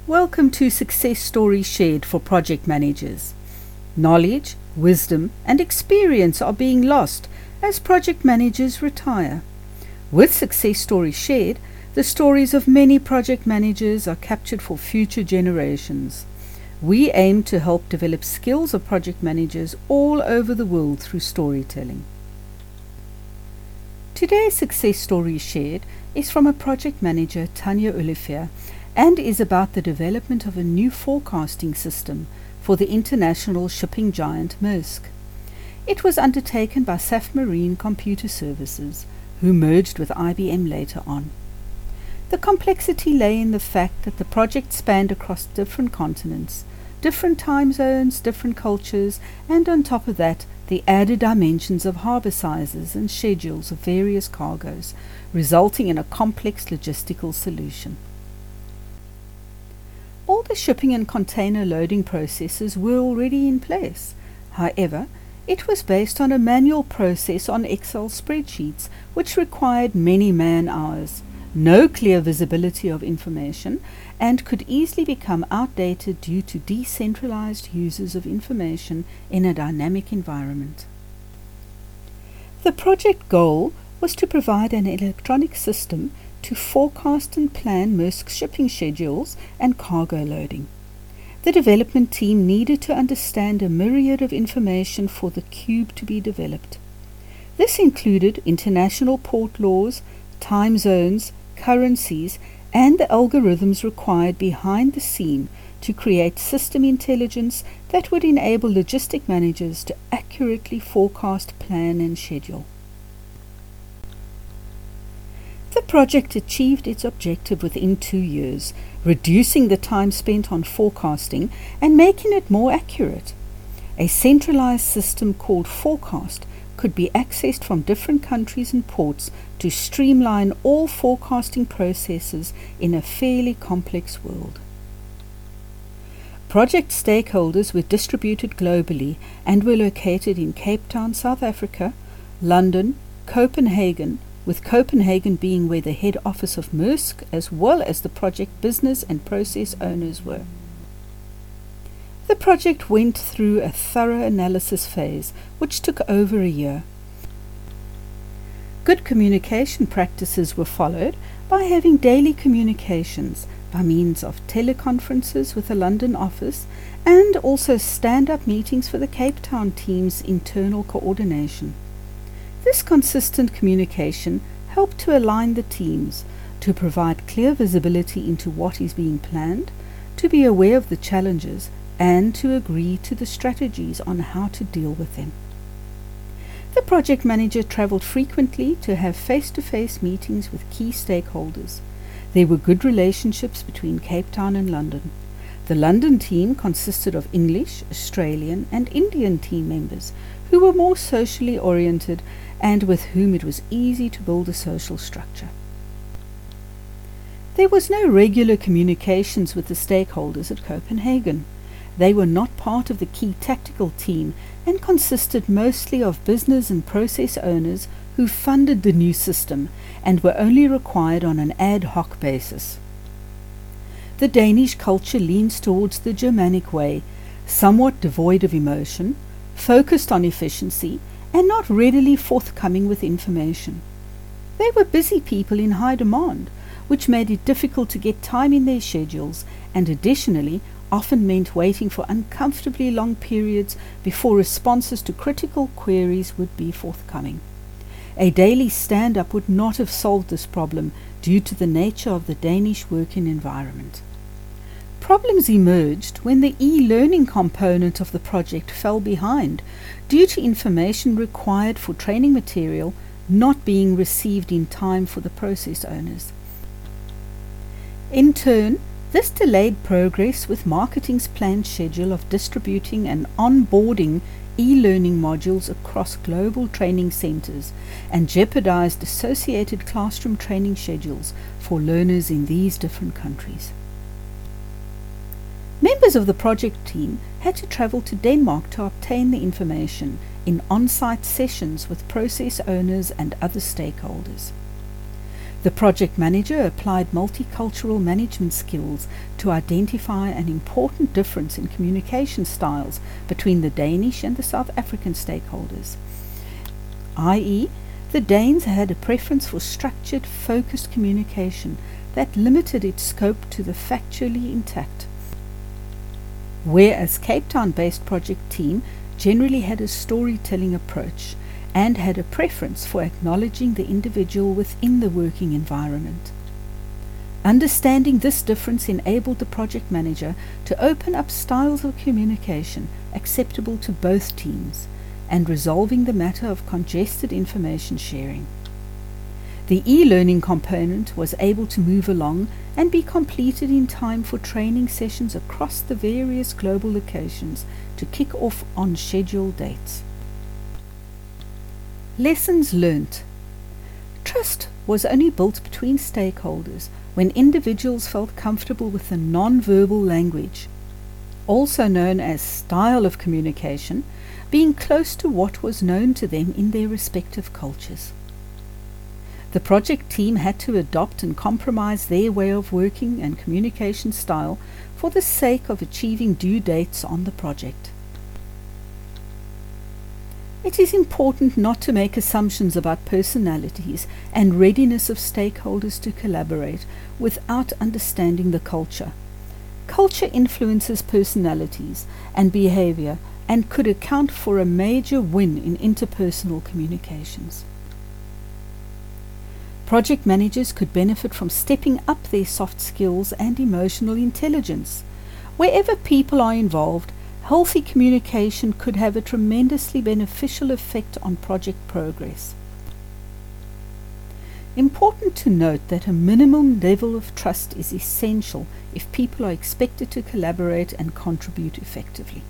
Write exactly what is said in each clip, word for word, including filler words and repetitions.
Welcome to Success Stories Shared for Project Managers. Knowledge, wisdom, and experience are being lost as project managers retire. With Success Stories Shared, the stories of many project managers are captured for future generations. We aim to help develop skills of project managers all over the world through storytelling. Today's Success Story Shared is from a project manager, Tanya Olivier, and is about the development of a new forecasting system for the international shipping giant Maersk. It was undertaken by Safmarine Computer Services, who merged with I B M later on. The complexity lay in the fact that the project spanned across different continents, different time zones, different cultures, and on top of that, the added dimensions of harbour sizes and schedules of various cargoes, resulting in a complex logistical solution. All the shipping and container loading processes were already in place. However, it was based on a manual process on Excel spreadsheets, which required many man-hours, no clear visibility of information, and could easily become outdated due to decentralized users of information in a dynamic environment. The project goal was to provide an electronic system to forecast and plan Maersk's shipping schedules and cargo loading. The development team needed to understand a myriad of information for the cube to be developed. This included international port laws, time zones, currencies, and the algorithms required behind the scene to create system intelligence that would enable logistic managers to accurately forecast, plan, and schedule. The project achieved its objective within two years, reducing the time spent on forecasting and making it more accurate. A centralized system called Forecast could be accessed from different countries and ports to streamline all forecasting processes in a fairly complex world. Project stakeholders were distributed globally and were located in Cape Town, South Africa, London, Copenhagen, with Copenhagen being where the head office of Maersk as well as the project business and process owners were. The project went through a thorough analysis phase which took over a year. Good communication practices were followed by having daily communications by means of teleconferences with the London office and also stand-up meetings for the Cape Town team's internal coordination. This consistent communication helped to align the teams, to provide clear visibility into what is being planned, to be aware of the challenges, and to agree to the strategies on how to deal with them. The project manager travelled frequently to have face-to-face meetings with key stakeholders. There were good relationships between Cape Town and London. The London team consisted of English, Australian, and Indian team members who were more socially oriented and with whom it was easy to build a social structure. There was no regular communications with the stakeholders at Copenhagen. They were not part of the key tactical team and consisted mostly of business and process owners who funded the new system and were only required on an ad hoc basis. The Danish culture leans towards the Germanic way, somewhat devoid of emotion, focused on efficiency, and not readily forthcoming with information. They were busy people in high demand, which made it difficult to get time in their schedules, and additionally often meant waiting for uncomfortably long periods before responses to critical queries would be forthcoming. A daily stand-up would not have solved this problem due to the nature of the Danish working environment. Problems emerged when the e-learning component of the project fell behind due to information required for training material not being received in time for the process owners. In turn, this delayed progress with marketing's planned schedule of distributing and onboarding e-learning modules across global training centers and jeopardized associated classroom training schedules for learners in these different countries. Members of the project team had to travel to Denmark to obtain the information in on-site sessions with process owners and other stakeholders. The project manager applied multicultural management skills to identify an important difference in communication styles between the Danish and the South African stakeholders, that is, the Danes had a preference for structured, focused communication that limited its scope to the factually intact, whereas Cape Town-based project team generally had a storytelling approach and had a preference for acknowledging the individual within the working environment. Understanding this difference enabled the project manager to open up styles of communication acceptable to both teams and resolving the matter of congested information sharing. The e-learning component was able to move along and be completed in time for training sessions across the various global locations to kick off on scheduled dates. Lessons learnt. Trust was only built between stakeholders when individuals felt comfortable with the non-verbal language, also known as style of communication, being close to what was known to them in their respective cultures. The project team had to adopt and compromise their way of working and communication style for the sake of achieving due dates on the project. It is important not to make assumptions about personalities and readiness of stakeholders to collaborate without understanding the culture. Culture influences personalities and behavior and could account for a major win in interpersonal communications. Project managers could benefit from stepping up their soft skills and emotional intelligence. Wherever people are involved, healthy communication could have a tremendously beneficial effect on project progress. Important to note that a minimum level of trust is essential if people are expected to collaborate and contribute effectively.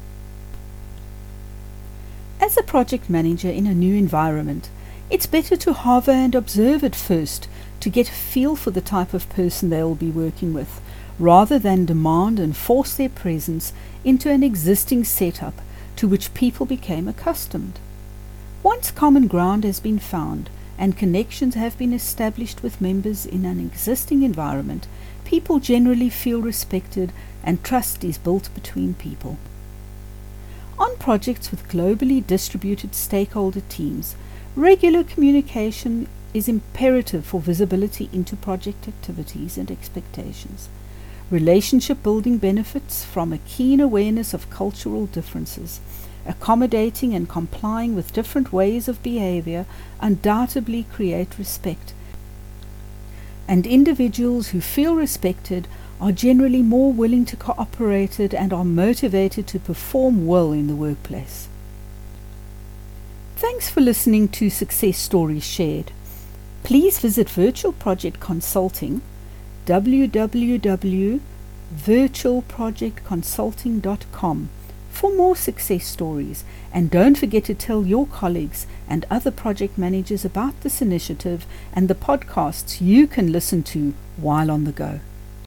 As a project manager in a new environment, it's better to hover and observe at first to get a feel for the type of person they will be working with, rather than demand and force their presence into an existing setup to which people became accustomed. Once common ground has been found and connections have been established with members in an existing environment, people generally feel respected and trust is built between people. On projects with globally distributed stakeholder teams, regular communication is imperative for visibility into project activities and expectations. Relationship building benefits from a keen awareness of cultural differences. Accommodating and complying with different ways of behavior undoubtedly create respect, and individuals who feel respected are generally more willing to cooperate and are motivated to perform well in the workplace. Thanks for listening to Success Stories Shared. Please visit Virtual Project Consulting, w w w dot virtual project consulting dot com, for more success stories, and don't forget to tell your colleagues and other project managers about this initiative and the podcasts you can listen to while on the go.